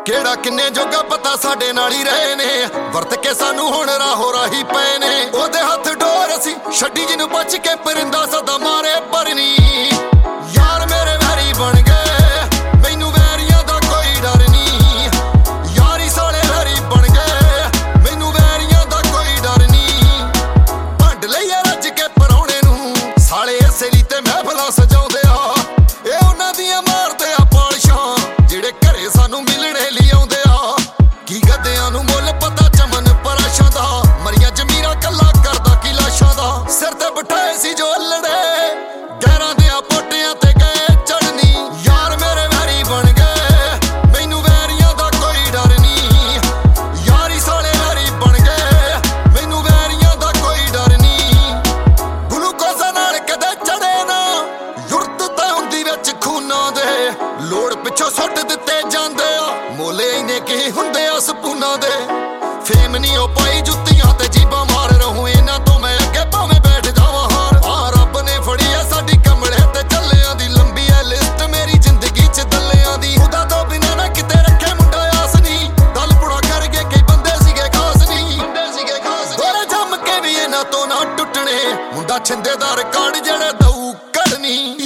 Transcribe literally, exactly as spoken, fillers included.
ਕਿਹੜਾ ਕਿੰਨੇ ਜੋਗਾ ਪਤਾ ਸਾਡੇ ਨਾਲ ਹੀ ਰਹੇ ਨੇ, ਵਰਤ ਕੇ ਸਾਨੂੰ ਹੁਣ ਰਾਹੋ ਰਾਹੀ ਪਏ ਨੇ। ਉਹਦੇ ਹੱਥ ਡੋਰ ਅਸੀਂ ਛੱਡੀ ਜਿਹਨੂੰ ਬਚ ਕੇ ਪਰਿੰਦਾ ਸਦਾ ਮਾਰੇ ਪਰਨੀ। ਯਾਰ ਮੇਰੇ ਵੈਰੀ ਬਣ ਗਏ ਮੈਨੂੰ ਵੈਰੀਆਂ ਦਾ ਕੋਈ ਡਰ ਨਹੀਂ, ਯਾਰੀ ਸਾਲੇ ਵੈਰੀ ਬਣ ਗਏ ਮੈਨੂੰ ਵੈਰੀਆਂ ਦਾ ਕੋਈ ਡਰ ਨਹੀਂ। ਭੰਡ ਲਈਏ ਰੱਜ ਕੇ ਪਰੌਣੇ ਨੂੰ ਸਾਲੇ ਇਸੇ ਲਈ ਤੇ ਮਹਿਫਲਾਂ ਸਜਾਉਂਦੇ ਆ, ਇਹ ਉਹਨਾਂ ਦੀਆਂ ਮਾਰਦੇ ਆ ਪਾਲਿਸ਼ਾਂ ਜਿਹੜੇ ਘਰੇ ਸਾਨੂੰ ਮਿਲਣੇ ਲਈ ਆਉਂਦੇ ਆ। ਕੀ ਗੱਦਿਆਂ ਨੂੰ ਮੁੱਲ ਪਤਾ ਚਮਨ ਪਰਾਸ਼ਾਂ ਦਾ, ਮਰੀਆਂ ਜ਼ਮੀਰਾਂ ਕੱਲਾ ਕਰਦਾ ਕੀ ਲਾਸ਼ਾਂ ਦਾ। ਸਿਰ ਤੇ ਬਿਠਾਏ ਸੀ ਜੋ ਅਲੜੇ ਗਹਿਰਾਂ ਦਿਆਂ ਪੋਟਿਆਂ ਤੇ ਗਏ ਚੜਨੀ। ਯਾਰ ਮੇਰੇ ਵੈਰੀ ਬਣ ਗਏ ਮੈਨੂੰ ਵੈਰੀਆਂ ਦਾ ਕੋਈ ਡਰ ਨਹੀਂ, ਯਾਰੀ ਸਾਲੇ ਵੈਰੀ ਬਣ ਗਏ ਮੈਨੂੰ ਵੈਰੀਆਂ ਦਾ ਕੋਈ ਡਰ ਨਹੀਂ। ਗਲੂਕੋਜ਼ਾਂ ਨਾਲ ਕਦੇ ਚੜੇ ਨਾ ਯੁਰਤ ਤਾਂ ਹੁੰਦੀ ਵਿੱਚ ਖੂਨਾਂ ਦੇ, ਲੋੜ ਪਿੱਛੋਂ ਸੁੱਟ ਦਿੱਤੇ ਜਾਂਦੇ ਆ ਮੋਲੇ ਇੰਨੇ ਕੀ ਹੁੰਦੇ ਆ ਸਪੂਨਾਂ ਦੇ। ਫੇਮ ਨਹੀਂ ਉਹ ਪਾਈ ਜੁੱਤੀਆਂ ਤੇ ਜੀਬਾਂ ਮਾਰ ਰਹੂੰ ਇਹਨਾਂ ਤੋਂ ਮੈਂ ਅੱਗੇ ਭਾਵੇਂ ਬੈਠ ਜਾਵਾਂ ਹਾਰ। ਆ ਰੱਬ ਨੇ ਫੜੀ ਆ ਸਾਡੀ ਕਮਲੇ ਤੇ ਚੱਲਿਆਂ ਦੀ ਲੰਬੀ ਐ ਲਿਸਟ ਮੇਰੀ ਜ਼ਿੰਦਗੀ ਚ ਦੱਲਿਆਂ ਦੀ। ਉਹਦਾ ਤੋਂ ਬਿਨਾਂ ਨਾ ਕਿਤੇ ਰੱਖੇ ਮੁੰਡਾ ਆਸ ਨਹੀਂ, ਦਲ ਪੁੜਾ ਕਰ ਗਏ ਕਈ ਬੰਦੇ ਸੀਗੇ ਖਾਸ ਨਹੀਂ, ਬੰਦੇ ਸੀਗੇ ਖਾਸ ਦੋਰੇ ਜੰਮ ਕੇ ਵੀ ਇਹਨਾਂ ਤੋਂ ਨਾ ਟੁੱਟਣੇ। ਮੁੰਡਾ ਛਿੰਦੇ ਦਾ ਰਿਕਾਰਡ ਜਿਹੜੇ ਦਊ ਕੱਢਣੀ।